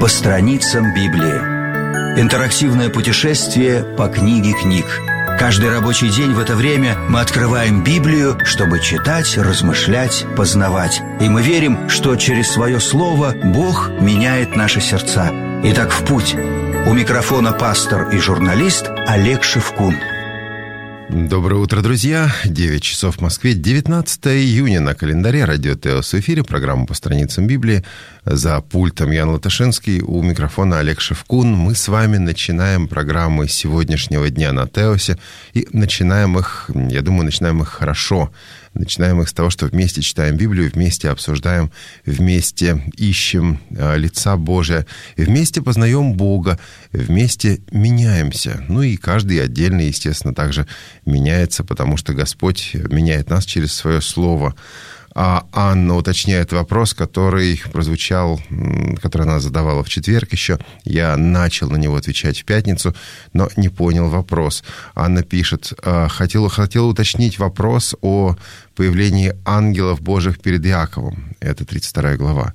страницам Библии. Интерактивное путешествие по книге книг. Каждый рабочий день в это время мы открываем Библию, чтобы читать, размышлять, познавать. И мы верим, что через свое слово Бог меняет наши сердца. Итак, в путь. У микрофона пастор и журналист Олег Шевкун. Доброе утро, друзья. 9 часов в Москве, 19 июня на календаре. Радио Теос в эфире, программа по страницам Библии. За пультом Ян Латашинский, у микрофона Олег Шевкун. Мы с вами начинаем программы сегодняшнего дня на Теосе. И начинаем их, я думаю, начинаем их хорошо. Начинаем их с того, что вместе читаем Библию, вместе обсуждаем, вместе ищем лица Божия, вместе познаем Бога, вместе меняемся. Ну и каждый отдельно, естественно, также меняется, потому что Господь меняет нас через свое слово. А Анна уточняет вопрос, который прозвучал, который она задавала в четверг еще. Я начал на него отвечать в пятницу, но не понял вопрос. Анна пишет: хотела уточнить вопрос о появлении ангелов Божьих перед Иаковом. Это 32 глава.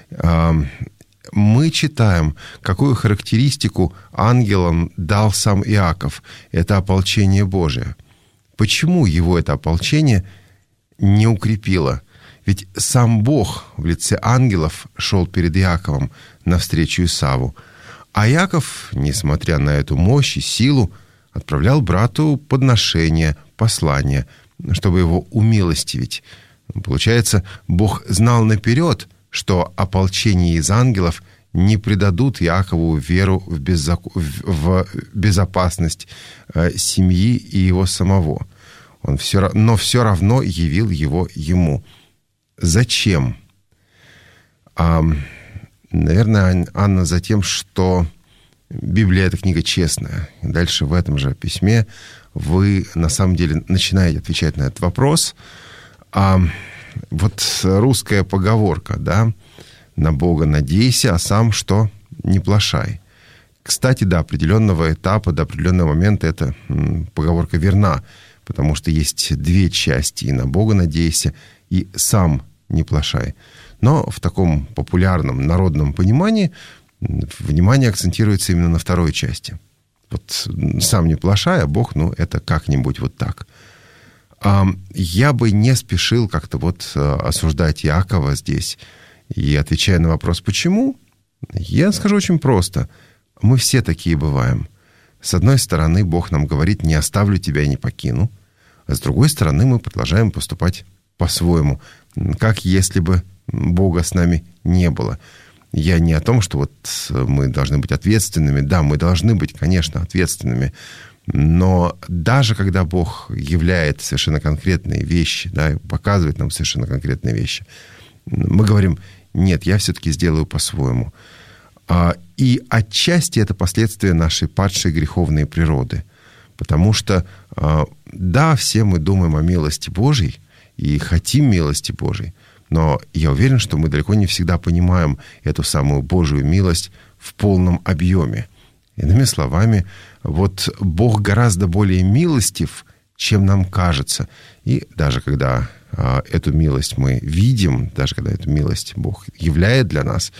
Мы читаем, какую характеристику ангелам дал сам Иаков. Это ополчение Божие. Почему его это ополчение не укрепило? Ведь сам Бог в лице ангелов шел перед Иаковом навстречу Исаву. А Иаков, несмотря на эту мощь и силу, отправлял брату подношение, послание, чтобы его умилостивить. Получается, Бог знал наперед, что ополчение из ангелов не предадут Иакову веру в безопасность семьи и его самого. Но все равно явил его ему. Зачем? Наверное, Анна, за тем, что Библия — это книга честная. И дальше в этом же письме вы, на самом деле, начинаете отвечать на этот вопрос. Вот русская поговорка, да, «На Бога надейся, а сам что? Не плашай». Кстати, до определенного этапа, до определенного момента эта поговорка верна, потому что есть две части: и «на Бога надейся», и «сам не плашай». Но в таком популярном народном понимании внимание акцентируется именно на второй части. Вот «сам не плашай», а Бог, это как-нибудь вот так. Я бы не спешил как-то осуждать Иакова здесь. И отвечая на вопрос «почему?», я скажу очень просто. Мы все такие бываем. С одной стороны, Бог нам говорит: «не оставлю тебя и не покину». А с другой стороны, мы продолжаем поступать по-своему, как если бы Бога с нами не было. Я не о том, что мы должны быть ответственными. Да, мы должны быть, конечно, ответственными. Но даже когда Бог являет совершенно конкретные вещи, да, показывает нам совершенно конкретные вещи, мы говорим: нет, я все-таки сделаю по-своему. И отчасти это последствия нашей падшей греховной природы. Потому что, да, все мы думаем о милости Божьей и хотим милости Божьей, но я уверен, что мы далеко не всегда понимаем эту самую Божию милость в полном объеме. Иными словами, Бог гораздо более милостив, чем нам кажется. И даже когда эту милость мы видим, даже когда эту милость Бог являет для нас,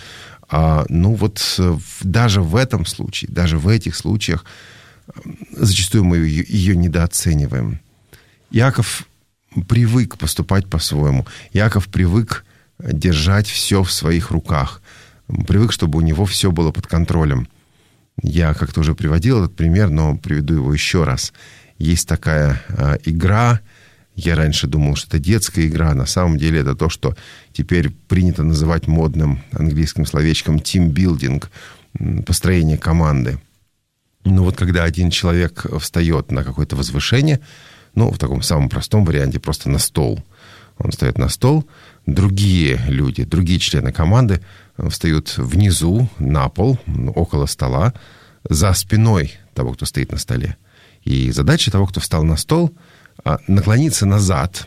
даже в этом случае, даже в этих случаях зачастую мы ее недооцениваем. Иаков привык поступать по-своему. Иаков привык держать все в своих руках. Привык, чтобы у него все было под контролем. Я как-то уже приводил этот пример, но приведу его еще раз. Есть такая игра. Я раньше думал, что это детская игра. На самом деле это то, что теперь принято называть модным английским словечком «тимбилдинг», построение команды. Когда один человек встает на какое-то возвышение, в таком самом простом варианте, просто на стол. Он встает на стол, другие люди, другие члены команды встают внизу, на пол, около стола, за спиной того, кто стоит на столе. И задача того, кто встал на стол, наклониться назад,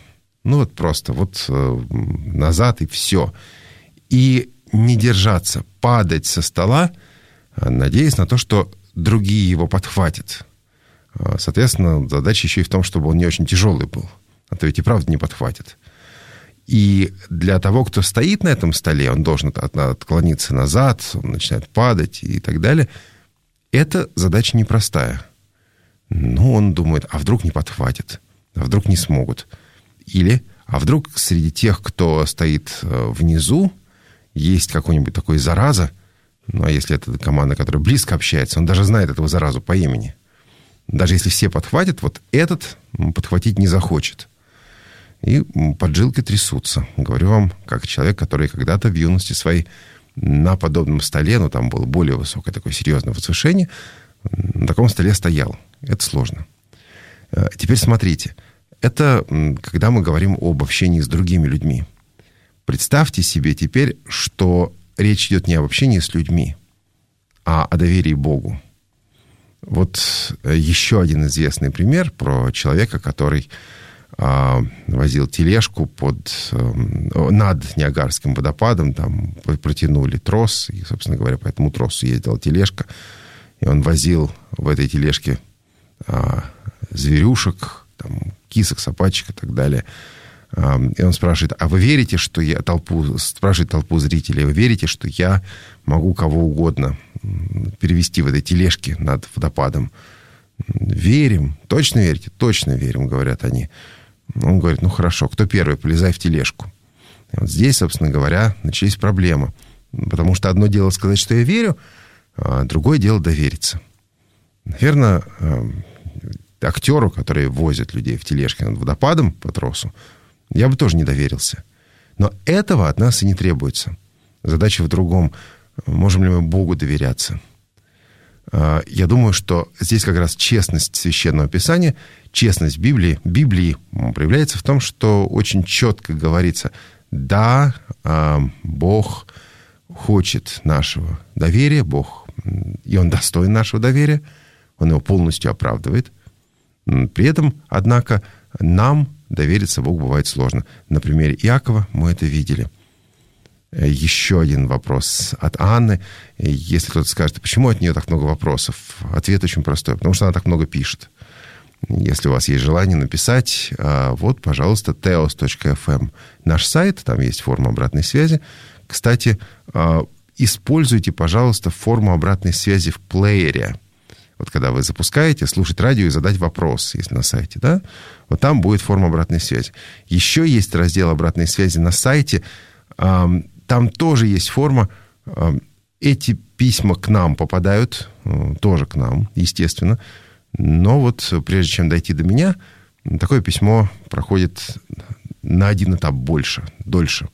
назад и все. И не держаться, падать со стола, надеясь на то, что другие его подхватят. Соответственно, задача еще и в том, чтобы он не очень тяжелый был. А то ведь и правда не подхватит. И для того, кто стоит на этом столе, он должен отклониться назад, он начинает падать и так далее. Эта задача непростая. Но он думает, а вдруг не подхватит, а вдруг не смогут. Или, а вдруг среди тех, кто стоит внизу, есть какой-нибудь такой зараза, ну, а если это команда, которая близко общается, он даже знает этого заразу по имени. Даже если все подхватят, вот этот подхватить не захочет. И поджилки трясутся. Говорю вам, как человек, который когда-то в юности своей на подобном столе, ну, там было более высокое такое серьезное возвышение, на таком столе стоял. Это сложно. Теперь смотрите. Это когда мы говорим об общении с другими людьми. Представьте себе теперь, что речь идет не об общении с людьми, а о доверии Богу. Вот еще один известный пример про человека, который возил тележку над Ниагарским водопадом, там протянули трос, и, собственно говоря, по этому тросу ездила тележка, и он возил в этой тележке зверюшек, там, кисок, собачек и так далее. И он спрашивает, а вы верите, что я спрашивает толпу зрителей, вы верите, что я могу кого угодно перевести в этой тележке над водопадом? Верим. Точно верите? Точно верим, говорят они. Он говорит, ну хорошо, кто первый, полезай в тележку. И вот здесь, собственно говоря, начались проблемы. Потому что одно дело сказать, что я верю, а другое дело довериться. Наверное, актеру, который возит людей в тележке над водопадом по тросу, я бы тоже не доверился. Но этого от нас и не требуется. Задача в другом. Можем ли мы Богу доверяться? Я думаю, что здесь как раз честность Священного Писания, честность Библии проявляется в том, что очень четко говорится, да, Бог хочет нашего доверия, Бог, и Он достоин нашего доверия, Он его полностью оправдывает. При этом, однако, нам довериться Богу бывает сложно. На примере Иакова мы это видели. Еще один вопрос от Анны. Если кто-то скажет, почему от нее так много вопросов? Ответ очень простой. Потому что она так много пишет. Если у вас есть желание написать, вот, пожалуйста, teos.fm. Наш сайт, там есть форма обратной связи. Кстати, используйте, пожалуйста, форму обратной связи в плеере. Вот когда вы запускаете, слушать радио и задать вопрос, если на сайте, да? Вот там будет форма обратной связи. Еще есть раздел обратной связи на сайте. Там тоже есть форма. Эти письма к нам попадают, тоже к нам, естественно. Но вот прежде чем дойти до меня, такое письмо проходит на один этап дольше.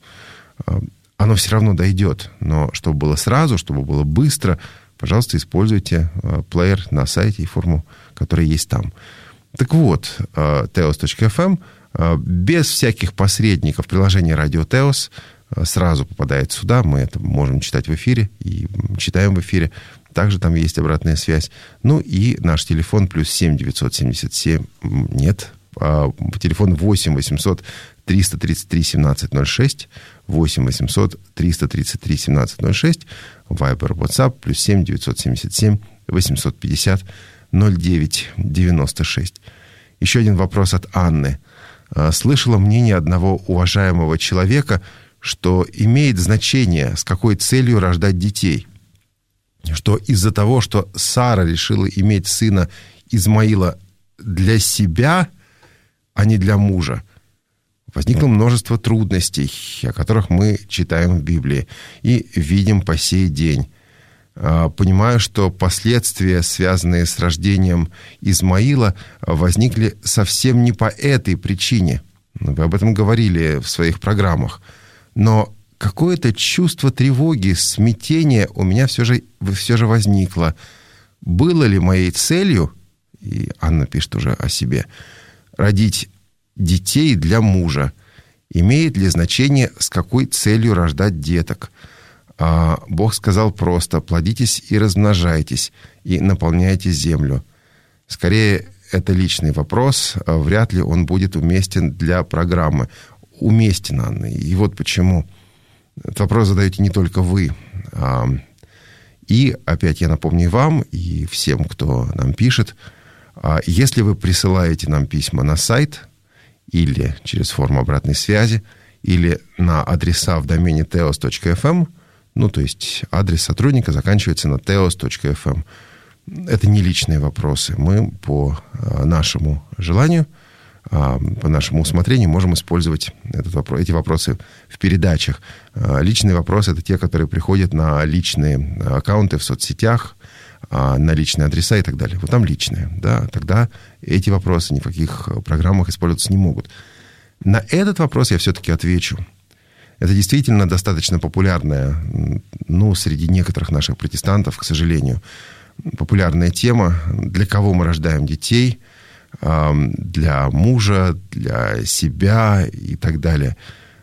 Оно все равно дойдет. Но чтобы было сразу, чтобы было быстро, пожалуйста, используйте плеер на сайте и форму, которая есть там. Так вот, teos.fm без всяких посредников приложение «Радио Теос» сразу попадает сюда. Мы это можем читать в эфире и читаем в эфире. Также там есть обратная связь. Ну и наш телефон +7 977... Нет. Телефон 8 800 333 1706. 8 800 333 1706. Вайбер, WhatsApp +7 977 850 09 96. Еще один вопрос от Анны. Слышала мнение одного уважаемого человека, что имеет значение, с какой целью рождать детей. Что из-за того, что Сара решила иметь сына Измаила для себя, а не для мужа, возникло множество трудностей, о которых мы читаем в Библии и видим по сей день. Понимаю, что последствия, связанные с рождением Измаила, возникли совсем не по этой причине. Вы об этом говорили в своих программах. Но какое-то чувство тревоги, смятения у меня все же возникло. Было ли моей целью, и Анна пишет уже о себе, родить детей для мужа? Имеет ли значение, с какой целью рождать деток? Бог сказал просто: плодитесь и размножайтесь, и наполняйте землю. Скорее, это личный вопрос, вряд ли он будет уместен для программы. Уместен, Анна. И вот почему. Этот вопрос задаете не только вы. И опять я напомню вам и всем, кто нам пишет, если вы присылаете нам письма на сайт или через форму обратной связи, или на адреса в домене teos.fm, то есть адрес сотрудника заканчивается на teos.fm. Это не личные вопросы. Мы по нашему желанию, по нашему усмотрению можем использовать эти вопросы в передачах. Личные вопросы — это те, которые приходят на личные аккаунты в соцсетях, на личные адреса и так далее. Вот там личные, да, тогда эти вопросы ни в каких программах использоваться не могут. На этот вопрос я все-таки отвечу. Это действительно достаточно популярная, среди некоторых наших протестантов, к сожалению, популярная тема. Для кого мы рождаем детей? Для мужа, для себя и так далее.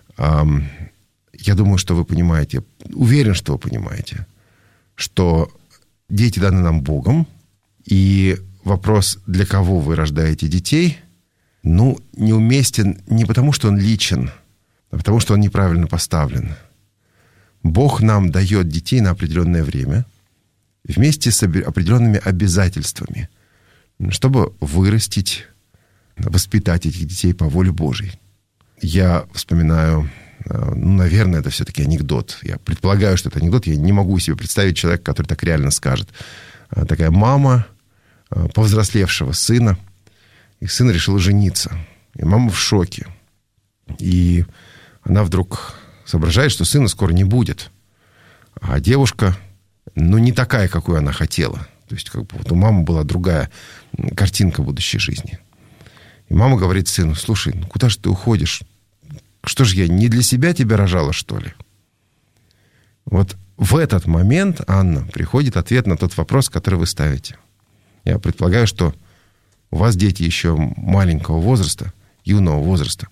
Я думаю, что вы понимаете, уверен, что вы понимаете, что дети даны нам Богом, и вопрос, для кого вы рождаете детей, неуместен не потому, что он личен, а потому, что он неправильно поставлен. Бог нам дает детей на определенное время вместе с определенными обязательствами, чтобы вырастить, воспитать этих детей по воле Божьей. Я вспоминаю, наверное, это все-таки анекдот. Я предполагаю, что это анекдот. Я не могу себе представить человека, который так реально скажет. Такая мама повзрослевшего сына, и сын решил жениться. И мама в шоке. И она вдруг соображает, что сына скоро не будет. А девушка, не такая, какую она хотела. То есть, у мамы была другая картинка будущей жизни. И мама говорит сыну: слушай, куда же ты уходишь? Что же я, не для себя тебя рожала, что ли? Вот в этот момент, Анна, приходит ответ на тот вопрос, который вы ставите. Я предполагаю, что у вас дети еще маленького возраста, юного возраста.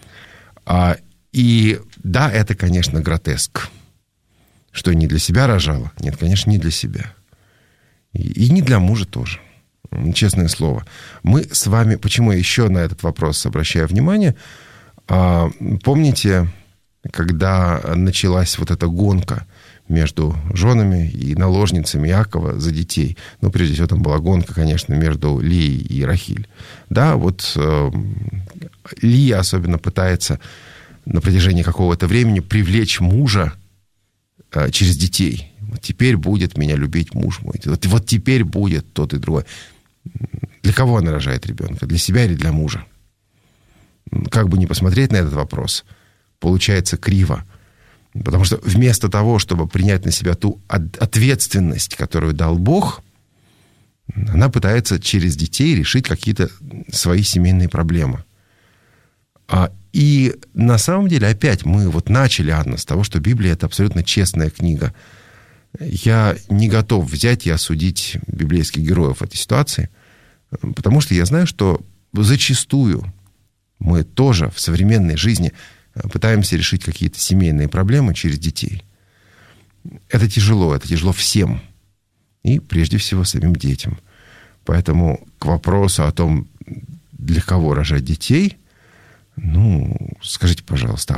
И да, это, конечно, гротеск. Что, не для себя рожала? Нет, конечно, не для себя. И не для мужа тоже. Честное слово. Мы с вами... Почему я еще на этот вопрос обращаю внимание? Помните, когда началась вот эта гонка между женами и наложницами Иакова за детей? Прежде всего, там была гонка, конечно, между Лией и Рахиль. Да, Лия особенно пытается на протяжении какого-то времени привлечь мужа через детей. Вот теперь будет меня любить муж мой. Вот теперь будет тот и другой. Для кого она рожает ребенка? Для себя или для мужа? Как бы ни посмотреть на этот вопрос, получается криво. Потому что вместо того, чтобы принять на себя ту ответственность, которую дал Бог, она пытается через детей решить какие-то свои семейные проблемы. И на самом деле, опять мы начали, Анна, с того, что Библия — это абсолютно честная книга. Я не готов взять и осудить библейских героев в этой ситуации, потому что я знаю, что зачастую мы тоже в современной жизни пытаемся решить какие-то семейные проблемы через детей. Это тяжело всем. И прежде всего самим детям. Поэтому к вопросу о том, для кого рожать детей, скажите, пожалуйста,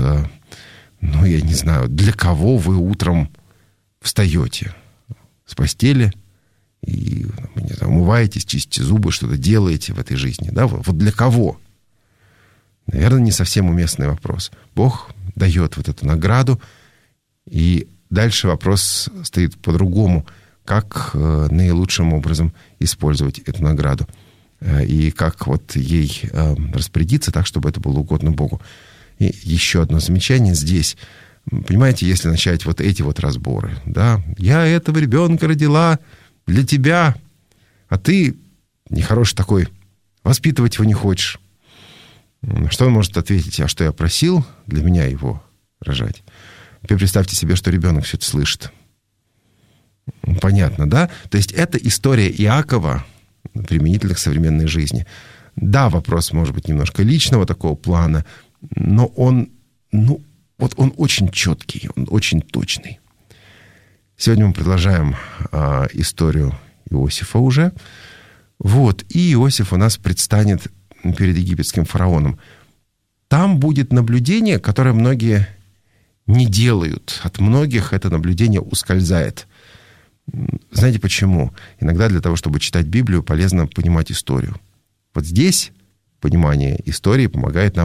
я не знаю, для кого вы утром встаете с постели и, умываетесь, чистите зубы, что-то делаете в этой жизни, да? Вот для кого? Наверное, не совсем уместный вопрос. Бог дает эту награду, и дальше вопрос стоит по-другому. Как наилучшим образом использовать эту награду? И как ей распорядиться так, чтобы это было угодно Богу? И еще одно замечание здесь. Понимаете, если начать эти разборы, да, я этого ребенка родила для тебя, а ты нехороший такой, воспитывать его не хочешь. Что он может ответить? А что я просил для меня его рожать? Теперь представьте себе, что ребенок все это слышит. Понятно, да? То есть это история Иакова применительно к современной жизни. Да, вопрос может быть немножко личного такого плана, но он очень четкий, он очень точный. Сегодня мы продолжаем историю Иосифа уже. И Иосиф у нас предстанет перед египетским фараоном. Там будет наблюдение, которое многие не делают. От многих это наблюдение ускользает. Знаете почему? Иногда для того, чтобы читать Библию, полезно понимать историю. Здесь понимание истории помогает нам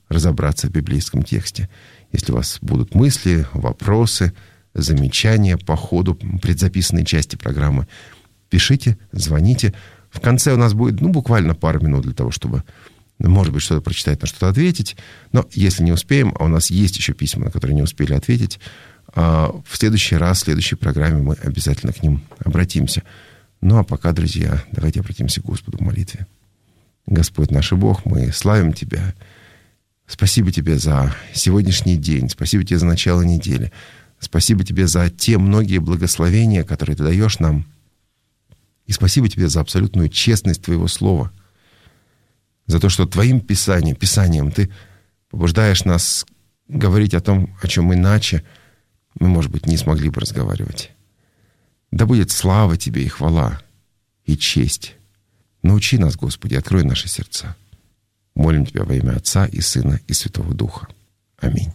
разобраться в библейском тексте. Если у вас будут мысли, вопросы, замечания по ходу предзаписанной части программы, пишите, звоните. В конце у нас будет, буквально пару минут для того, чтобы, может быть, что-то прочитать, на что-то ответить. Но если не успеем, а у нас есть еще письма, на которые не успели ответить, в следующий раз, в следующей программе мы обязательно к ним обратимся. Ну, а пока, друзья, давайте обратимся к Господу в молитве. Господь наш и Бог, мы славим Тебя. Спасибо Тебе за сегодняшний день. Спасибо Тебе за начало недели. Спасибо Тебе за те многие благословения, которые Ты даешь нам. И спасибо Тебе за абсолютную честность Твоего Слова. За то, что Твоим Писанием Ты побуждаешь нас говорить о том, о чем иначе мы, может быть, не смогли бы разговаривать. Да будет слава Тебе и хвала, и честь. Научи нас, Господи, открой наши сердца. Молим Тебя во имя Отца и Сына и Святого Духа. Аминь.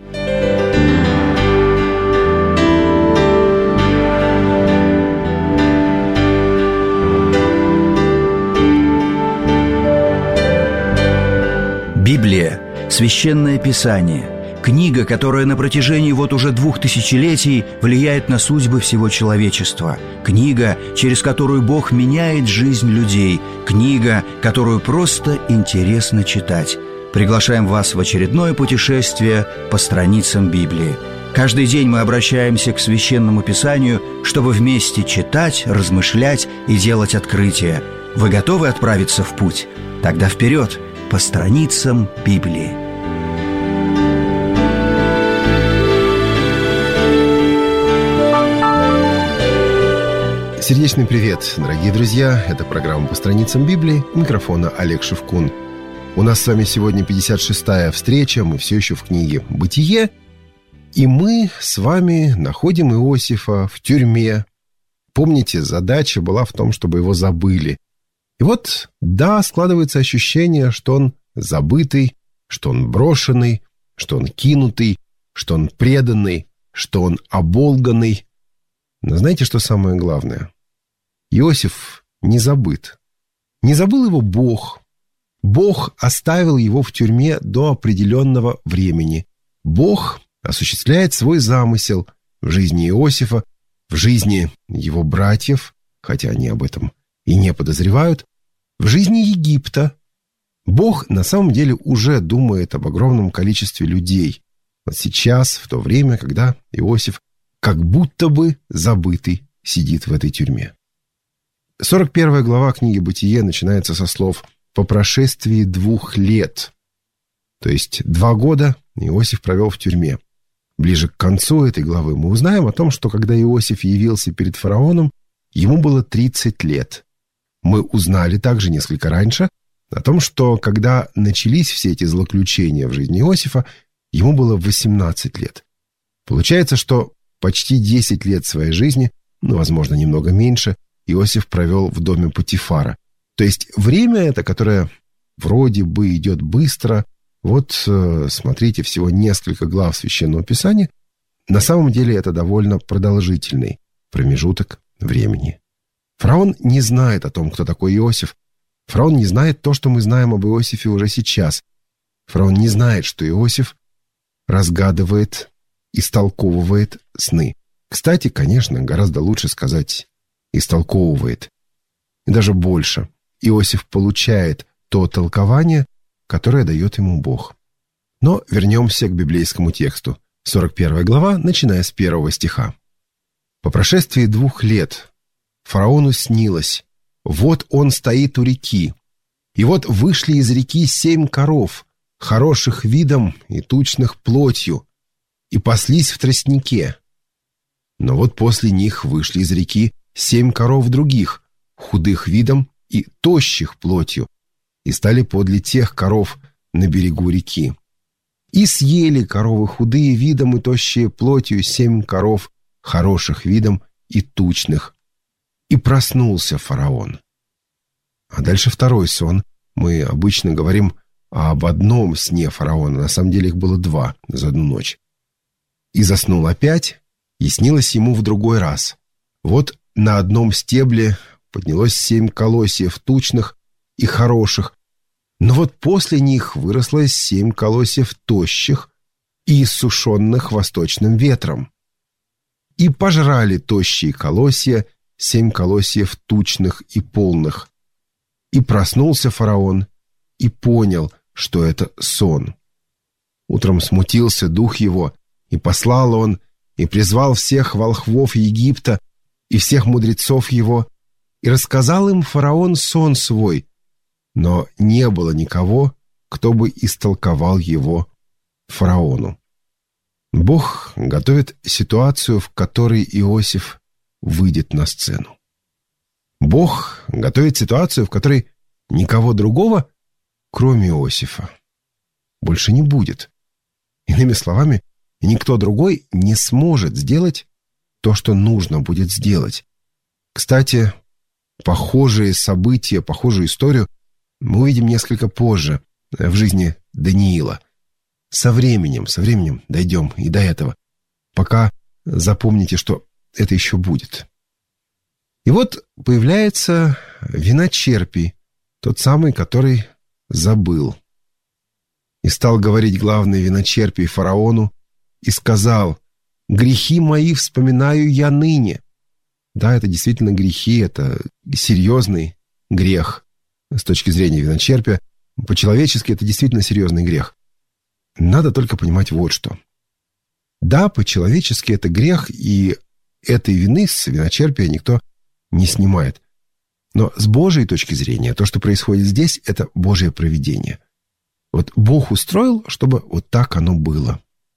Библия – священное писание, книга, которая на протяжении уже 2000 влияет на судьбы всего человечества. Книга, через которую Бог меняет жизнь людей. Книга, которую просто интересно читать. Приглашаем вас в очередное путешествие по страницам Библии. Каждый день мы обращаемся к Священному Писанию, чтобы вместе читать, размышлять и делать открытия. Вы готовы отправиться в путь? Тогда вперед, по страницам Библии. Сердечный привет, дорогие друзья! Это программа «По страницам Библии». У микрофона Олег Шевкун. У нас с вами сегодня 56-я встреча. Мы все еще в книге «Бытие». И мы с вами находим Иосифа в тюрьме. Помните, задача была в том, чтобы его забыли. И вот, да, складывается ощущение, что он забытый, что он брошенный, что он кинутый, что он преданный, что он оболганный. Но знаете, что самое главное? Иосиф не забыт. Не забыл его Бог. Бог оставил его в тюрьме до определенного времени. Бог осуществляет свой замысел в жизни Иосифа, в жизни его братьев, хотя они об этом и не подозревают, в жизни Египта. Бог на самом деле уже думает об огромном количестве людей. Вот сейчас, в то время, когда Иосиф как будто бы забытый сидит в этой тюрьме. 41 глава книги «Бытие» начинается со слов «по прошествии 2 лет». То есть 2 года Иосиф провел в тюрьме. Ближе к концу этой главы мы узнаем о том, что когда Иосиф явился перед фараоном, ему было 30 лет. Мы узнали также несколько раньше о том, что когда начались все эти злоключения в жизни Иосифа, ему было 18 лет. Получается, что почти 10 лет своей жизни, возможно, немного меньше, Иосиф провел в доме Потифара. То есть время это, которое вроде бы идет быстро, вот смотрите, всего несколько глав Священного Писания, на самом деле это довольно продолжительный промежуток времени. Фараон не знает о том, кто такой Иосиф. Фараон не знает то, что мы знаем об Иосифе уже сейчас. Фараон не знает, что Иосиф разгадывает, истолковывает сны. Кстати, конечно, гораздо лучше сказать «истолковывает». И даже больше. Иосиф получает то толкование, которое дает ему Бог. Но вернемся к библейскому тексту. 41 глава, начиная с 1 стиха. «По прошествии 2 лет фараону снилось, вот он стоит у реки, и вот вышли из реки 7 коров, хороших видом и тучных плотью, и паслись в тростнике. Но вот после них вышли из реки 7 коров других, худых видом и тощих плотью, и стали подле тех коров на берегу реки. И съели коровы худые видом и тощие плотью 7 коров, хороших видом и тучных. И проснулся фараон». А дальше второй сон. Мы обычно говорим об одном сне фараона, на самом деле их было 2 за одну ночь. «И заснул опять, и снилось ему в другой раз. Вот на одном стебле поднялось 7 колосьев тучных и хороших, Но вот после них выросло 7 колосьев тощих и иссушенных восточным ветром. И пожрали тощие колосья 7 колосьев тучных и полных. И проснулся фараон и понял, что это сон. Утром смутился дух его, и послал он, и призвал всех волхвов Египта и всех мудрецов его, и рассказал им фараон сон свой, но не было никого, кто бы истолковал его фараону. Бог готовит ситуацию, в которой Иосиф выйдет на сцену. Бог готовит ситуацию, в которой никого другого, кроме Иосифа, больше не будет. Иными словами, никто другой не сможет сделать то, что нужно будет сделать. Кстати, похожие события, похожую историю мы увидим несколько позже в жизни Даниила. Со временем дойдем и до этого. Пока запомните, что это еще будет. И вот появляется виночерпий, тот самый, который забыл. И стал говорить главный виночерпий фараону, и сказал: «Грехи мои вспоминаю я ныне». Да, это действительно грехи, это серьезный грех с точки зрения виночерпия. По-человечески это действительно серьезный грех. Надо только понимать вот что. Да, по-человечески это грех, и этой вины с виночерпия никто не снимает. Но с Божьей точки зрения то, что происходит здесь, это Божье провидение. Вот Бог устроил, чтобы вот так оно было.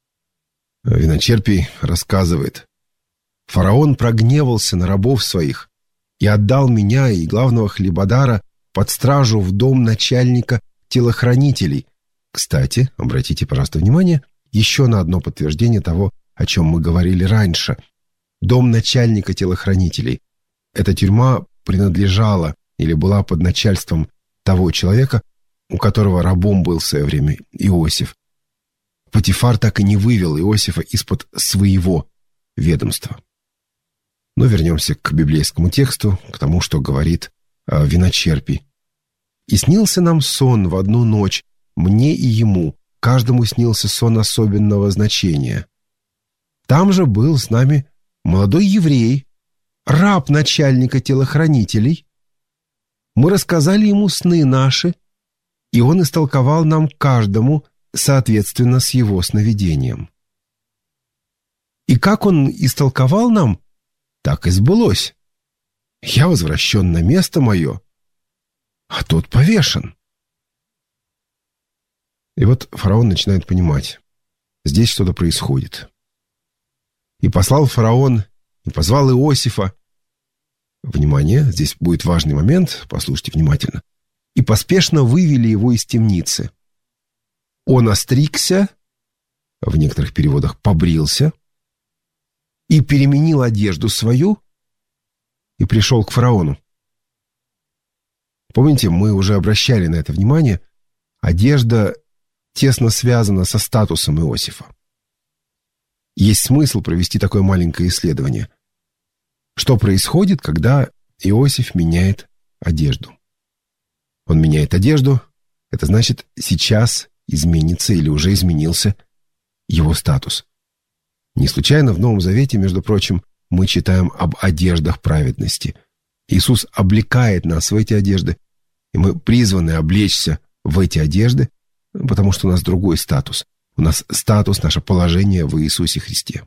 Виночерпий рассказывает: «Фараон прогневался на рабов своих и отдал меня и главного хлебодара под стражу в дом начальника телохранителей». Кстати, обратите, пожалуйста, внимание еще на одно подтверждение того, о чем мы говорили раньше. Дом начальника телохранителей. Эта тюрьма принадлежала или была под начальством того человека, у которого рабом был в свое время Иосиф. Потифар так и не вывел Иосифа из-под своего ведомства. Но вернемся к библейскому тексту, к тому, что говорит виночерпий. «И снился нам сон в одну ночь, мне и ему, каждому снился сон особенного значения. Там же был с нами молодой еврей, раб начальника телохранителей. Мы рассказали ему сны наши, и он истолковал нам каждому соответственно с его сновидением. И как он истолковал нам, так и сбылось. Я возвращен на место мое, а тот повешен». И вот фараон начинает понимать, здесь что-то происходит. «И послал фараон, и позвал Иосифа». Внимание, здесь будет важный момент, послушайте внимательно. «И поспешно вывели его из темницы. Он остригся», в некоторых переводах побрился, «и переменил одежду свою, и пришел к фараону». Помните, мы уже обращали на это внимание, одежда тесно связана со статусом Иосифа. Есть смысл провести такое маленькое исследование. Что происходит, когда Иосиф меняет одежду? Он меняет одежду, это значит, сейчас изменится или уже изменился его статус. Не случайно в Новом Завете, между прочим, мы читаем об одеждах праведности. Иисус облекает нас в эти одежды, и мы призваны облечься в эти одежды, потому что у нас другой статус. У нас статус, наше положение в Иисусе Христе.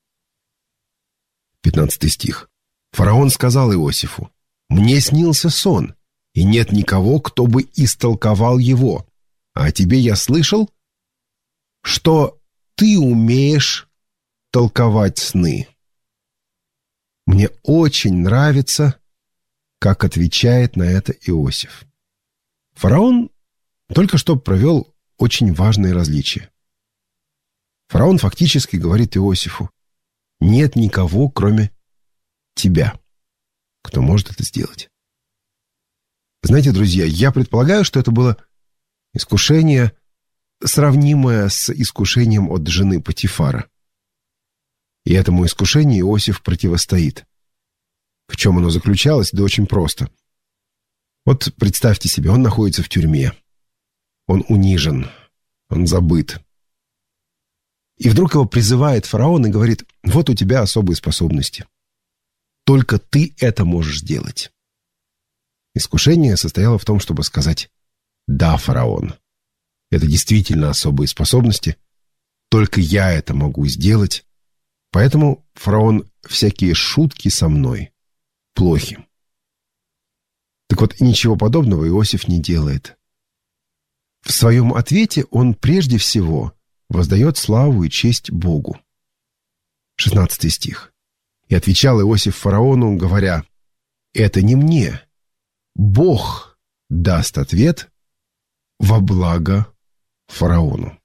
15 стих. «Фараон сказал Иосифу: мне снился сон, и нет никого, кто бы истолковал его. А о тебе я слышал, что ты умеешь толковать сны». Мне очень нравится, как отвечает на это Иосиф. Фараон только что провел очень важное различие. Фараон фактически говорит Иосифу: нет никого, кроме тебя, кто может это сделать. Знаете, друзья, я предполагаю, что это было искушение, сравнимое с искушением от жены Потифара. И этому искушению Иосиф противостоит. В чем оно заключалось? Да очень просто. Вот представьте себе, он находится в тюрьме. он унижен, он забыт. И вдруг его призывает фараон и говорит: вот у тебя особые способности. Только ты это можешь сделать. Искушение состояло в том, чтобы сказать: да, фараон, это действительно особые способности, только я это могу сделать, поэтому, фараон, всякие шутки со мной плохи. Так вот, ничего подобного Иосиф не делает. В своем ответе он прежде всего воздает славу и честь Богу. 16 стих. «И отвечал Иосиф фараону, говоря: это не мне, Бог даст ответ во благо фараону».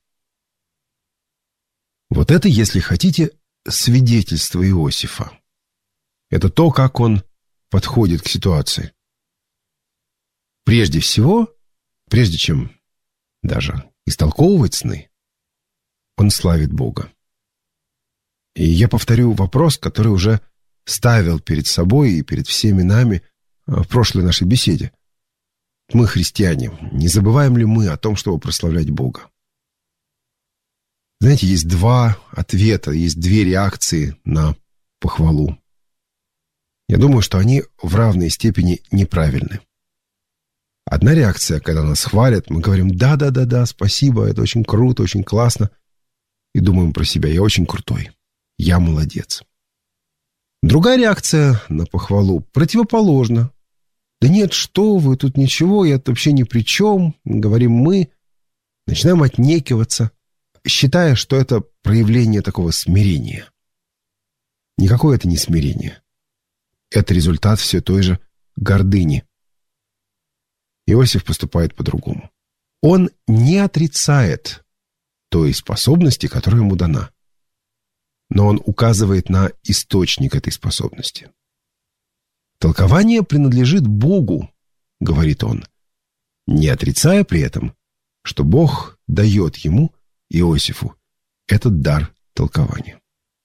Вот это, если хотите, свидетельство Иосифа. Это то, как он подходит к ситуации. Прежде всего, прежде чем даже истолковывать сны, он славит Бога. И я повторю вопрос, который уже ставил перед собой и перед всеми нами в прошлой нашей беседе. Мы, христиане, не забываем ли мы о том, чтобы прославлять Бога? Знаете, есть два ответа, есть две реакции на похвалу. Я думаю, что они в равной степени неправильны. Одна реакция, когда нас хвалят, мы говорим: да, спасибо, это очень круто, очень классно. И думаем про себя: я очень крутой, я молодец. Другая реакция на похвалу противоположна. Да нет, что вы, тут ничего, я вообще ни при чем, говорим мы, начинаем отнекиваться, считая, что это проявление такого смирения. Никакое это не смирение. Это результат все той же гордыни. Иосиф поступает по-другому. Он не отрицает той способности, которая ему дана, но он указывает на источник этой способности. Толкование принадлежит Богу, говорит он, не отрицая при этом, что Бог дает ему, Иосифу, этот дар толкования.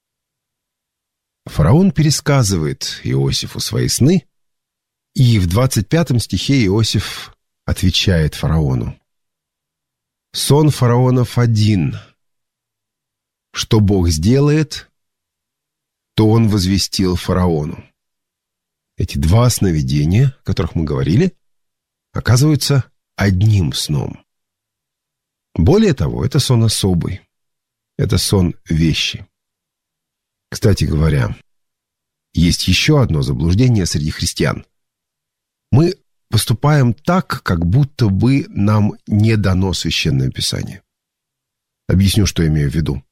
Фараон пересказывает Иосифу свои сны, и в 25 стихе Иосиф отвечает фараону: «Сон фараонов один. Что Бог сделает, то он возвестил фараону». Эти два сновидения, о которых мы говорили, оказываются одним сном. Более того, это сон особый. Это сон вещи. Кстати говоря, есть еще одно заблуждение среди христиан. Мы поступаем так, как будто бы нам не дано Священное Писание. Объясню, что имею в виду.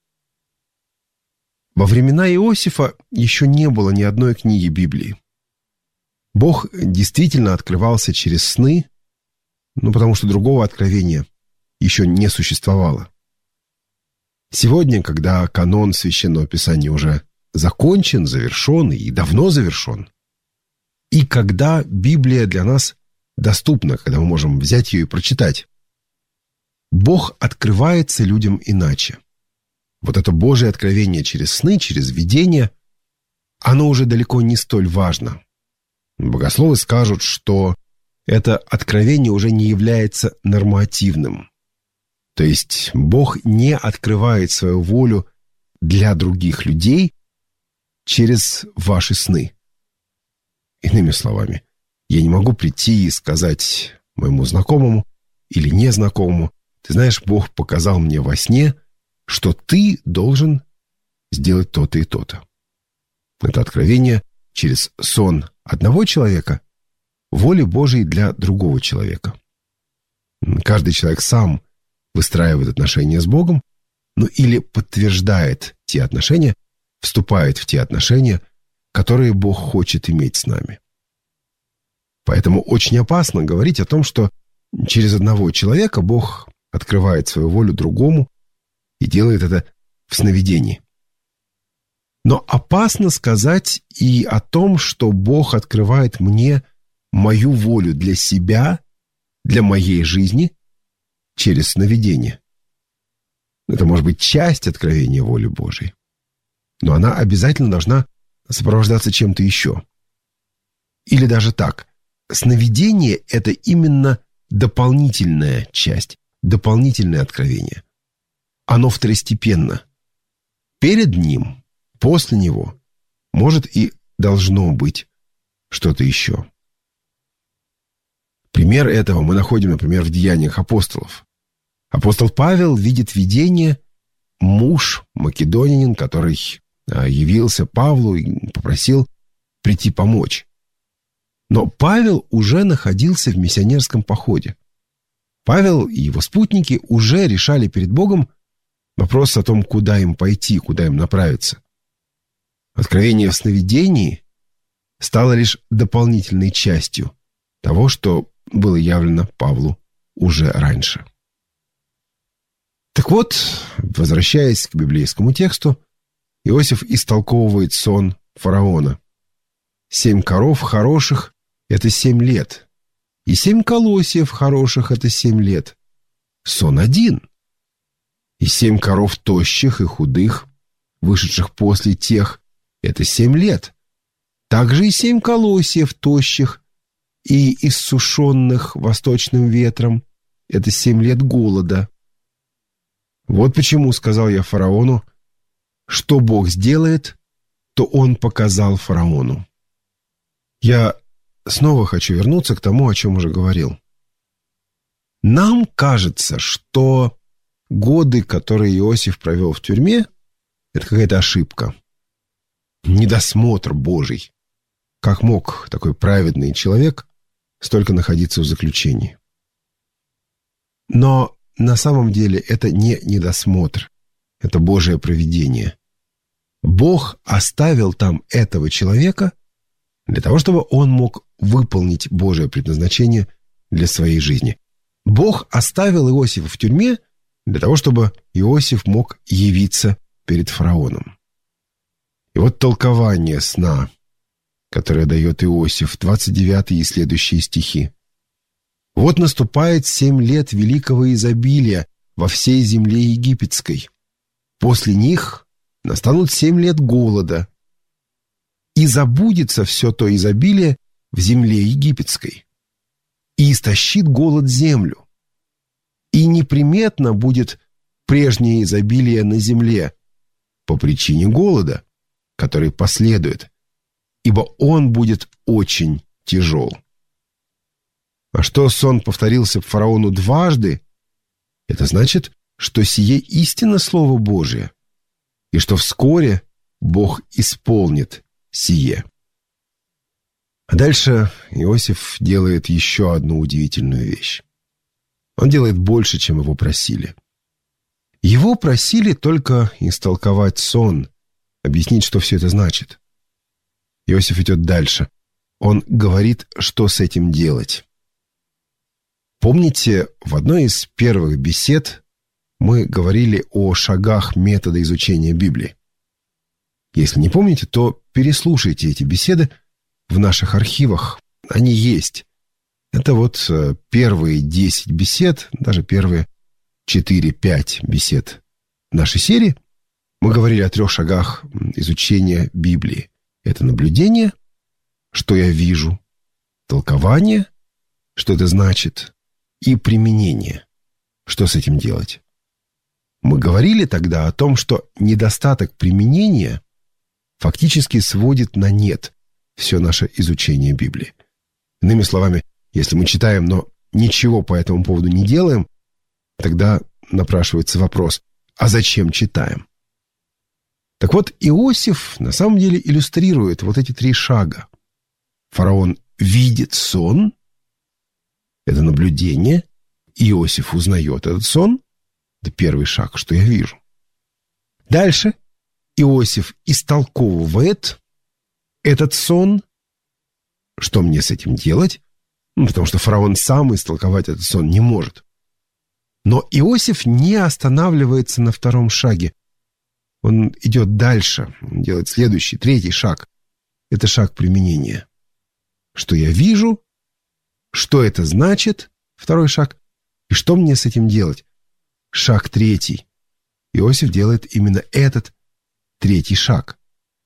Во времена Иосифа еще не было ни одной книги Библии. Бог действительно открывался через сны, потому что другого откровения еще не существовало. Сегодня, когда канон Священного Писания уже закончен, завершен и давно завершен, и когда Библия для нас доступна, когда мы можем взять ее и прочитать, Бог открывается людям иначе. Вот это Божие откровение через сны, через видение, оно уже далеко не столь важно. Богословы скажут, что это откровение уже не является нормативным. То есть Бог не открывает свою волю для других людей через ваши сны. Иными словами, я не могу прийти и сказать моему знакомому или незнакомому: ты знаешь, Бог показал мне во сне, что ты должен сделать то-то и то-то. Это откровение через сон одного человека, воли Божией для другого человека. Каждый человек сам выстраивает отношения с Богом, или подтверждает те отношения, вступает в те отношения, которые Бог хочет иметь с нами. Поэтому очень опасно говорить о том, что через одного человека Бог открывает свою волю другому и делает это в сновидении. Но опасно сказать и о том, что Бог открывает мне мою волю для себя, для моей жизни, через сновидение. Это может быть часть откровения воли Божией, но она обязательно должна сопровождаться чем-то еще. Или даже так. Сновидение – это именно дополнительная часть, дополнительное откровение. Оно второстепенно. Перед ним, после него, может и должно быть что-то еще. Пример этого мы находим, например, в Деяниях апостолов. Апостол Павел видит видение, муж, македонянин, который явился Павлу и попросил прийти помочь. Но Павел уже находился в миссионерском походе. Павел и его спутники уже решали перед Богом вопрос о том, куда им пойти, куда им направиться. Откровение в сновидении стало лишь дополнительной частью того, что было явлено Павлу уже раньше. Так вот, возвращаясь к библейскому тексту, Иосиф истолковывает сон фараона. 7 коров хороших – это 7 лет, и 7 колосьев хороших – это 7 лет. Сон один. И 7 коров тощих и худых, вышедших после тех – это 7 лет. Также и 7 колосьев тощих и иссушенных восточным ветром – это 7 лет голода. Вот почему сказал я фараону, что Бог сделает, то он показал фараону. Я снова хочу вернуться к тому, о чем уже говорил. Нам кажется, что годы, которые Иосиф провел в тюрьме, это какая-то ошибка. Недосмотр Божий. Как мог такой праведный человек столько находиться в заключении? Но на самом деле это не недосмотр, это Божие провидение. Бог оставил там этого человека для того, чтобы он мог выполнить Божие предназначение для своей жизни. Бог оставил Иосифа в тюрьме для того, чтобы Иосиф мог явиться перед фараоном. И вот толкование сна, которое дает Иосиф, 29 и следующие стихи. «Вот наступает 7 лет великого изобилия во всей земле египетской. После них настанут 7 лет голода, и забудется все то изобилие в земле египетской, и истощит голод землю, и неприметно будет прежнее изобилие на земле по причине голода, который последует, ибо он будет очень тяжел». А что сон повторился фараону дважды, это значит, что сие истинно Слово Божие, и что вскоре Бог исполнит сие. А дальше Иосиф делает еще одну удивительную вещь. Он делает больше, чем его просили. Его просили только истолковать сон, объяснить, что все это значит. Иосиф идет дальше. Он говорит, что с этим делать. Помните, в одной из первых бесед мы говорили о шагах метода изучения Библии. Если не помните, то переслушайте эти беседы в наших архивах. Они есть. Это вот первые 10 бесед, даже первые 4-5 бесед нашей серии. Мы говорили о 3 шагах изучения Библии. Это наблюдение, что я вижу, толкование, что это значит, и применение, что с этим делать. Мы говорили тогда о том, что недостаток применения фактически сводит на нет все наше изучение Библии. Иными словами, если мы читаем, но ничего по этому поводу не делаем, тогда напрашивается вопрос, а зачем читаем? Так вот, Иосиф на самом деле иллюстрирует вот эти 3 шага. Фараон видит сон, это наблюдение, Иосиф узнает этот сон, это первый шаг, что я вижу. Дальше Иосиф истолковывает этот сон, что мне с этим делать, потому что фараон сам истолковать этот сон не может. Но Иосиф не останавливается на 2 шаге. Он идет дальше, он делает следующий, 3 шаг. Это шаг применения. Что я вижу, что это значит, 2 шаг, и что мне с этим делать? Шаг 3. Иосиф делает именно этот 3 шаг.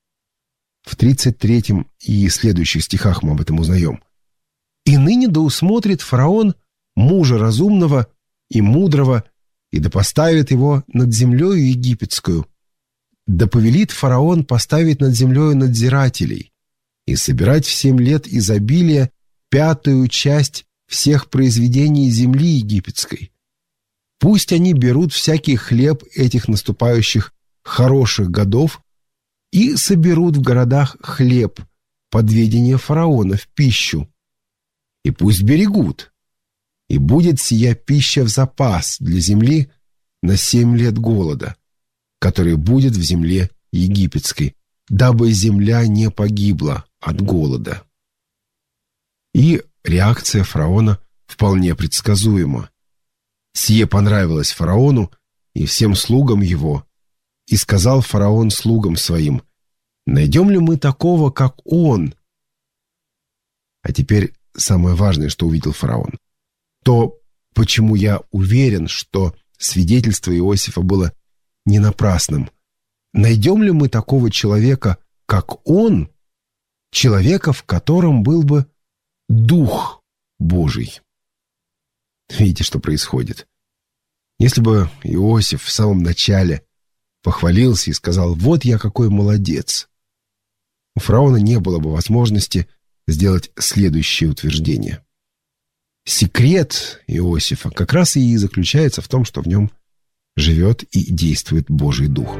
В 33 и следующих стихах мы об этом узнаем. «И ныне да усмотрит фараон, мужа разумного и мудрого, и да поставит его над землею египетскую. Да повелит фараон поставить над землею надзирателей и собирать в 7 лет изобилия 5-ю часть всех произведений земли египетской. Пусть они берут всякий хлеб этих наступающих хороших годов и соберут в городах хлеб под ведение фараона в пищу. И пусть берегут, и будет сия пища в запас для земли на 7 лет голода, который будет в земле египетской, дабы земля не погибла от голода. И реакция фараона вполне предсказуема. Сие понравилось фараону и всем слугам его, и сказал фараон слугам своим: «Найдем ли мы такого, как он?» А теперь самое важное, что увидел фараон. То, почему я уверен, что свидетельство Иосифа было не напрасным. Найдем ли мы такого человека, как он, человека, в котором был бы Дух Божий? Видите, что происходит? Если бы Иосиф в самом начале похвалился и сказал: «Вот я какой молодец», у фараона не было бы возможности сделать следующее утверждение. Секрет Иосифа как раз и заключается в том, что в нем живет и действует Божий Дух.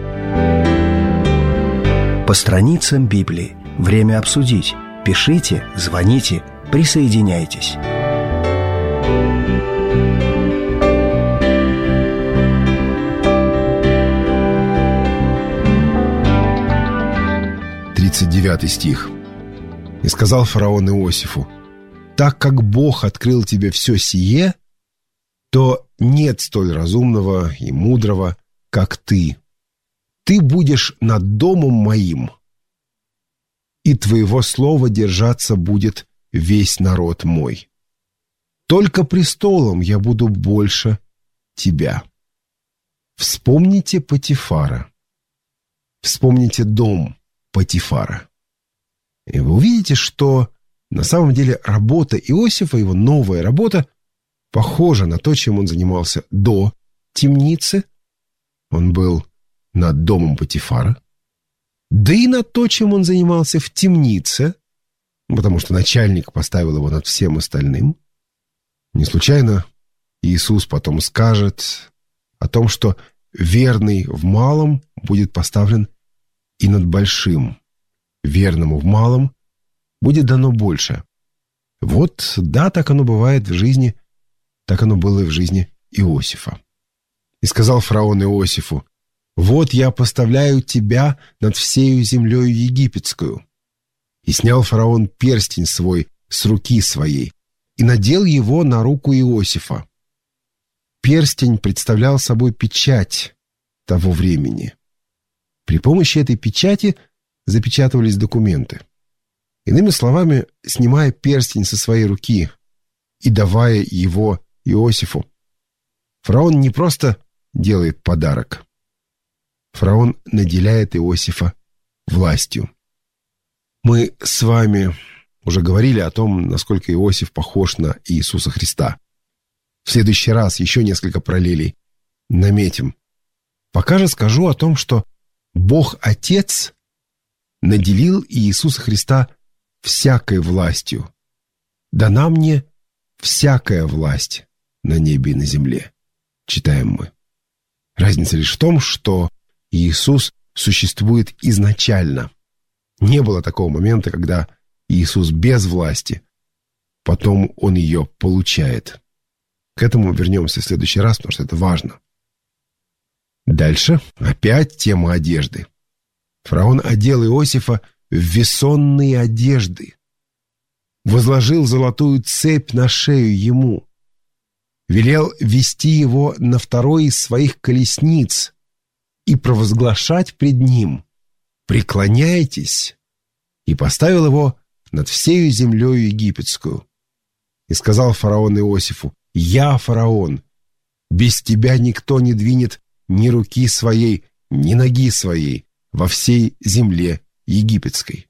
По страницам Библии. Время обсудить. Пишите, звоните, присоединяйтесь. Стих. «И сказал фараон Иосифу: так как Бог открыл тебе все сие, то нет столь разумного и мудрого, как ты. Ты будешь над домом моим, и твоего слова держаться будет весь народ мой. Только престолом я буду больше тебя. Вспомните Потифара, вспомните дом Потифара». И вы увидите, что на самом деле работа Иосифа, его новая работа, похожа на то, чем он занимался до темницы. Он был над домом Потифара. Да и на то, чем он занимался в темнице, потому что начальник поставил его над всем остальным. Не случайно Иисус потом скажет о том, что верный в малом будет поставлен и над большим. Верному в малом будет дано больше. Вот, да, так оно бывает в жизни, так оно было и в жизни Иосифа. И сказал фараон Иосифу: «Вот я поставляю тебя над всею землею египетскую». И снял фараон перстень свой с руки своей и надел его на руку Иосифа. Перстень представлял собой печать того времени. При помощи этой печати запечатывались документы. Иными словами, снимая перстень со своей руки и давая его Иосифу, фараон не просто делает подарок. Фараон наделяет Иосифа властью. Мы с вами уже говорили о том, насколько Иосиф похож на Иисуса Христа. В следующий раз еще несколько параллелей наметим. Пока же скажу о том, что Бог Отец наделил Иисуса Христа всякой властью. Дана мне всякая власть на небе и на земле, читаем мы. Разница лишь в том, что Иисус существует изначально. Не было такого момента, когда Иисус без власти, потом Он ее получает. К этому вернемся в следующий раз, потому что это важно. Дальше опять тема одежды. Фараон одел Иосифа в весонные одежды, возложил золотую цепь на шею ему, велел вести его на второй из своих колесниц и провозглашать пред ним: «Преклоняйтесь», и поставил его над всею землею египетскую. И сказал фараон Иосифу: «Я фараон, без тебя никто не двинет ни руки своей, ни ноги своей во всей земле египетской».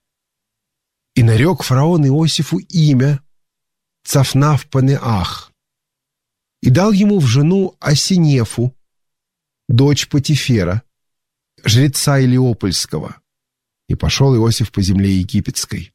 И нарек фараон Иосифу имя Цафнаф-панеах, и дал ему в жену Асинефу, дочь Потифера, жреца Илиопольского, и пошел Иосиф по земле египетской».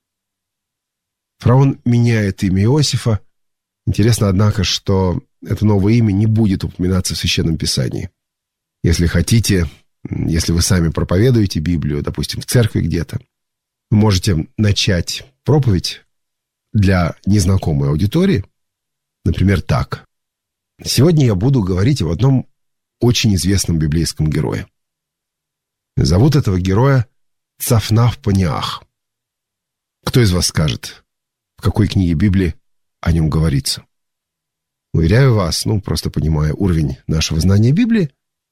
Фараон меняет имя Иосифа. Интересно, однако, что это новое имя не будет упоминаться в Священном Писании. Если хотите, если вы сами проповедуете Библию, допустим, в церкви где-то, вы можете начать проповедь для незнакомой аудитории, например, так. Сегодня я буду говорить об одном очень известном библейском герое. Зовут этого героя Цафнах-Панеах. Кто из вас скажет, в какой книге Библии о нем говорится? Уверяю вас, просто понимая уровень нашего знания Библии,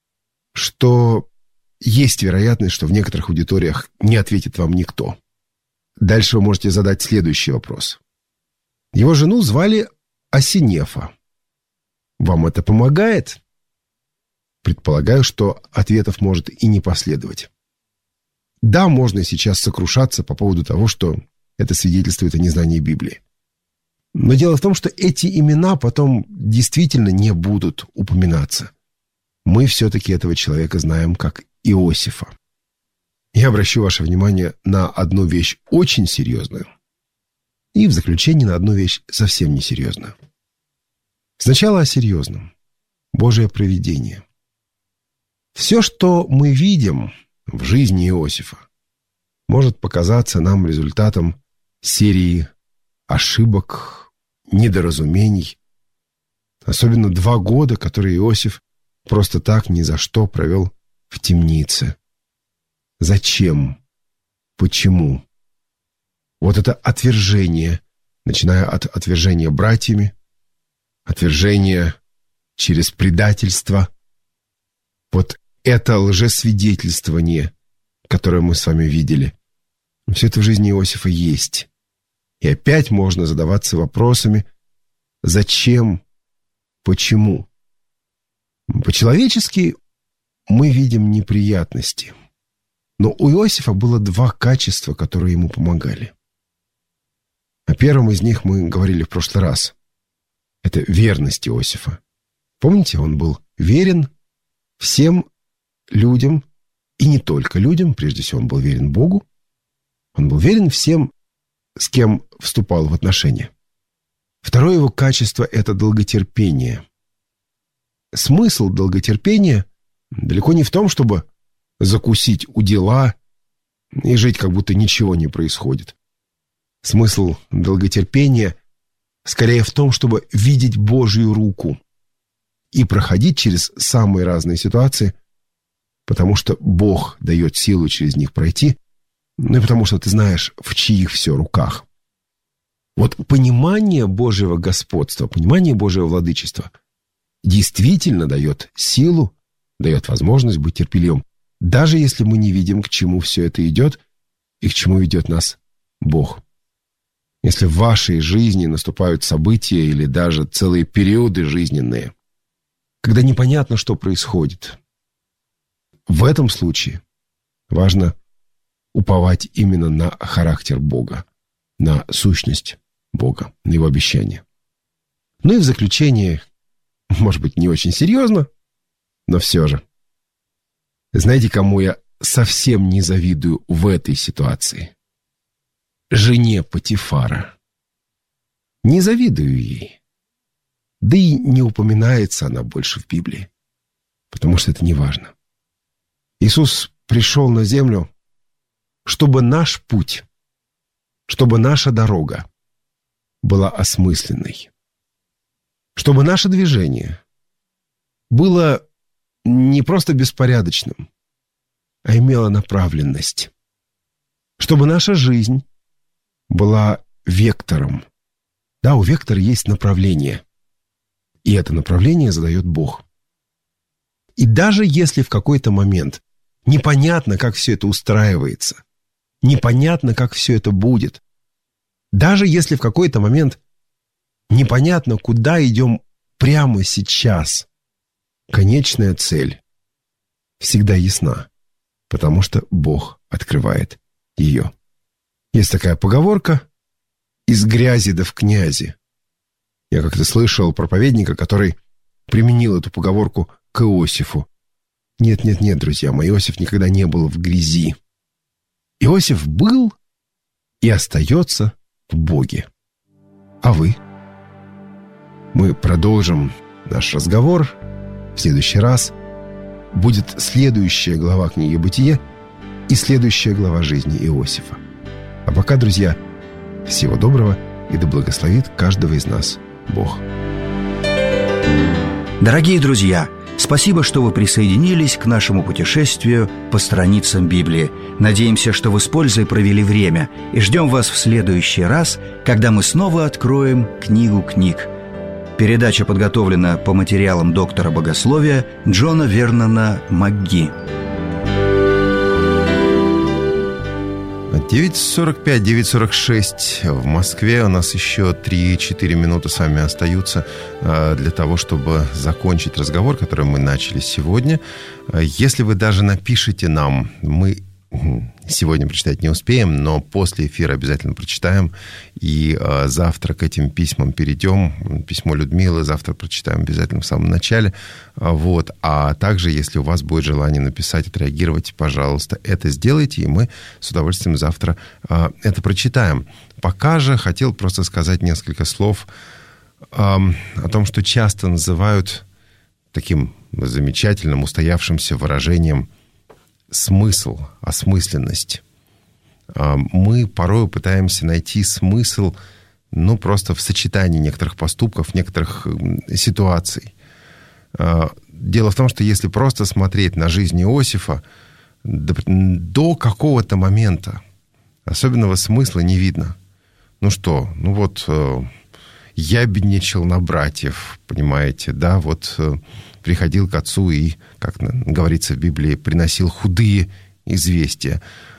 что есть вероятность, что в некоторых аудиториях не ответит вам никто. Дальше вы можете задать следующий вопрос. Его жену звали Асинефа. Вам это помогает? Предполагаю, что ответов может и не последовать. Да, можно сейчас сокрушаться по поводу того, что это свидетельствует о незнании Библии. Но дело в том, что эти имена потом действительно не будут упоминаться. Мы все-таки этого человека знаем как Иосифа. Я обращу ваше внимание на одну вещь очень серьезную и в заключение на одну вещь совсем несерьезную. Сначала о серьезном. Божие провидение. Все, что мы видим в жизни Иосифа, может показаться нам результатом серии ошибок, недоразумений. Особенно 2 года, которые Иосиф просто так ни за что провел в темнице. Зачем? Почему? Вот это отвержение, начиная от отвержения братьями, отвержение через предательство, вот это лжесвидетельствование, которое мы с вами видели, все это в жизни Иосифа есть. И опять можно задаваться вопросами: зачем, почему? По-человечески мы видим неприятности. Но у Иосифа было 2 качества, которые ему помогали. О первом из них мы говорили в прошлый раз. Это верность Иосифа. Помните, он был верен всем людям, и не только людям, прежде всего он был верен Богу. Он был верен всем, с кем вступал в отношения. Второе его качество – это долготерпение. Смысл долготерпения далеко не в том, чтобы закусить у дела и жить, как будто ничего не происходит. Смысл долготерпения скорее в том, чтобы видеть Божью руку и проходить через самые разные ситуации, потому что Бог дает силу через них пройти, и потому что ты знаешь, в чьих все руках. Вот понимание Божьего господства, понимание Божьего владычества действительно дает силу, дает возможность быть терпеливым, даже если мы не видим, к чему все это идет и к чему ведет нас Бог. Если в вашей жизни наступают события или даже целые периоды жизненные, когда непонятно, что происходит, в этом случае важно уповать именно на характер Бога, на сущность Бога, на Его обещания. Ну и в заключение, может быть, не очень серьезно, но все же. Знаете, кому я совсем не завидую в этой ситуации? Жене Потифара. Не завидую ей. Да и не упоминается она больше в Библии, потому что это не важно. Иисус пришел на землю, чтобы наш путь, чтобы наша дорога была осмысленной, чтобы наше движение было не просто беспорядочным, а имело направленность, чтобы наша жизнь была вектором. Да, у вектора есть направление, и это направление задает Бог. И даже если в какой-то момент непонятно, как все это устраивается, непонятно, как все это будет, даже если в какой-то момент непонятно, куда идем прямо сейчас, конечная цель всегда ясна, потому что Бог открывает ее. Есть такая поговорка: «Из грязи да в князи». Я как-то слышал проповедника, который применил эту поговорку к Иосифу. Нет, друзья мои, Иосиф никогда не был в грязи. Иосиф был и остается в Боге. А вы? Мы продолжим наш разговор в следующий раз. Будет следующая глава книги «Бытие» и следующая глава жизни Иосифа. А пока, друзья, всего доброго, и да благословит каждого из нас Бог. Дорогие друзья, спасибо, что вы присоединились к нашему путешествию по страницам Библии. Надеемся, что вы с пользой провели время, и ждем вас в следующий раз, когда мы снова откроем книгу книг. Передача подготовлена по материалам доктора богословия Джона Вернона МакГи. 9:45, 9:46 в Москве. У нас еще 3-4 минуты с вами остаются для того, чтобы закончить разговор, который мы начали сегодня. Если вы даже напишите нам, мы сегодня прочитать не успеем, но после эфира обязательно прочитаем. И завтра к этим письмам перейдем. Письмо Людмилы завтра прочитаем обязательно в самом начале. Вот. А также, если у вас будет желание написать, отреагировать, пожалуйста, это сделайте, и мы с удовольствием завтра это прочитаем. Пока же хотел просто сказать несколько слов о том, что часто называют таким замечательным, устоявшимся выражением смысл, осмысленность. Мы порой пытаемся найти смысл, просто в сочетании некоторых поступков, некоторых ситуаций. Дело в том, что если просто смотреть на жизнь Иосифа, до какого-то момента особенного смысла не видно. Ябедничал на братьев, понимаете, да, приходил к отцу и, как говорится в Библии, приносил худые известия.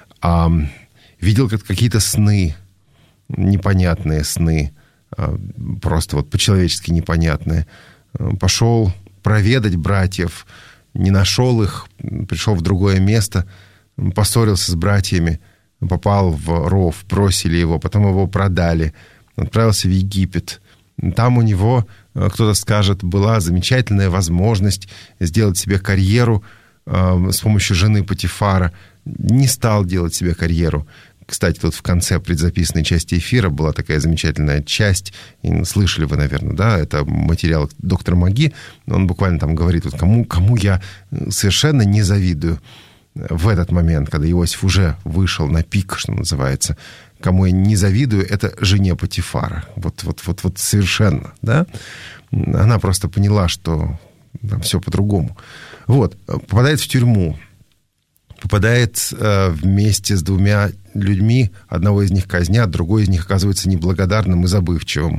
Видел какие-то сны, непонятные сны, просто по-человечески непонятные. Пошел проведать братьев, не нашел их, пришел в другое место, поссорился с братьями, попал в ров, бросили его, потом его продали, отправился в Египет. Там у него, кто-то скажет, была замечательная возможность сделать себе карьеру с помощью жены Потифара. Не стал делать себе карьеру. Кстати, тут в конце предзаписанной части эфира была такая замечательная часть, и слышали вы, наверное, да, это материал доктора МакГи, он буквально там говорит, кому я совершенно не завидую в этот момент, когда Иосиф уже вышел на пик, что называется. Кому я не завидую, это жене Потифара. Вот совершенно, да? Она просто поняла, что там все по-другому. Попадает в тюрьму. Попадает вместе с двумя людьми. Одного из них казнят, другой из них оказывается неблагодарным и забывчивым.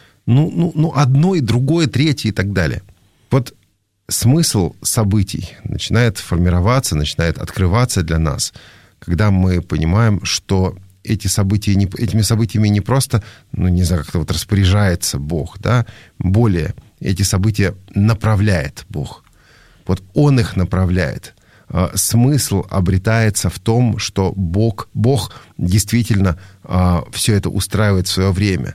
Одно и другое, третье и так далее. Смысл событий начинает формироваться, начинает открываться для нас, когда мы понимаем, что этими событиями не просто, как-то распоряжается Бог, да, более эти события направляет Бог. Он их направляет. Смысл обретается в том, что Бог действительно все это устраивает в свое время.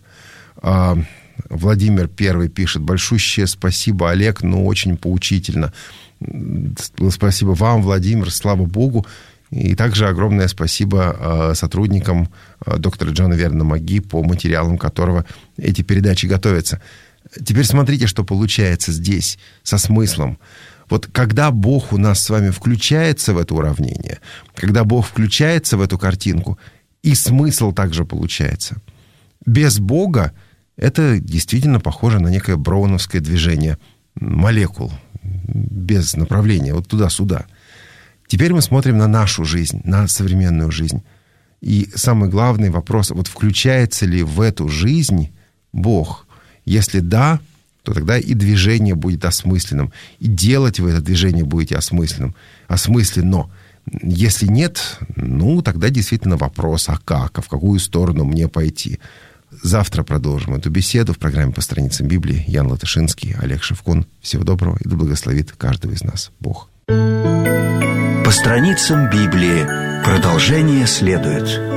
Владимир Первый пишет: большущее спасибо, Олег, очень поучительно. Спасибо вам, Владимир, слава Богу. И также огромное спасибо сотрудникам доктора Джона Вернона МакГи, по материалам которого эти передачи готовятся. Теперь смотрите, что получается здесь со смыслом. Когда Бог у нас с вами включается в это уравнение, когда Бог включается в эту картинку, и смысл также получается. Без Бога это действительно похоже на некое броуновское движение молекул, без направления, туда-сюда. Теперь мы смотрим на нашу жизнь, на современную жизнь. И самый главный вопрос, включается ли в эту жизнь Бог? Если да, то тогда и движение будет осмысленным, и делать вы это движение будете осмысленно. Если нет, тогда действительно вопрос, а как, а в какую сторону мне пойти? Завтра продолжим эту беседу в программе «По страницам Библии». Ян Латышинский, Олег Шевкун. Всего доброго, и да благословит каждого из нас Бог. По страницам Библии. Продолжение следует.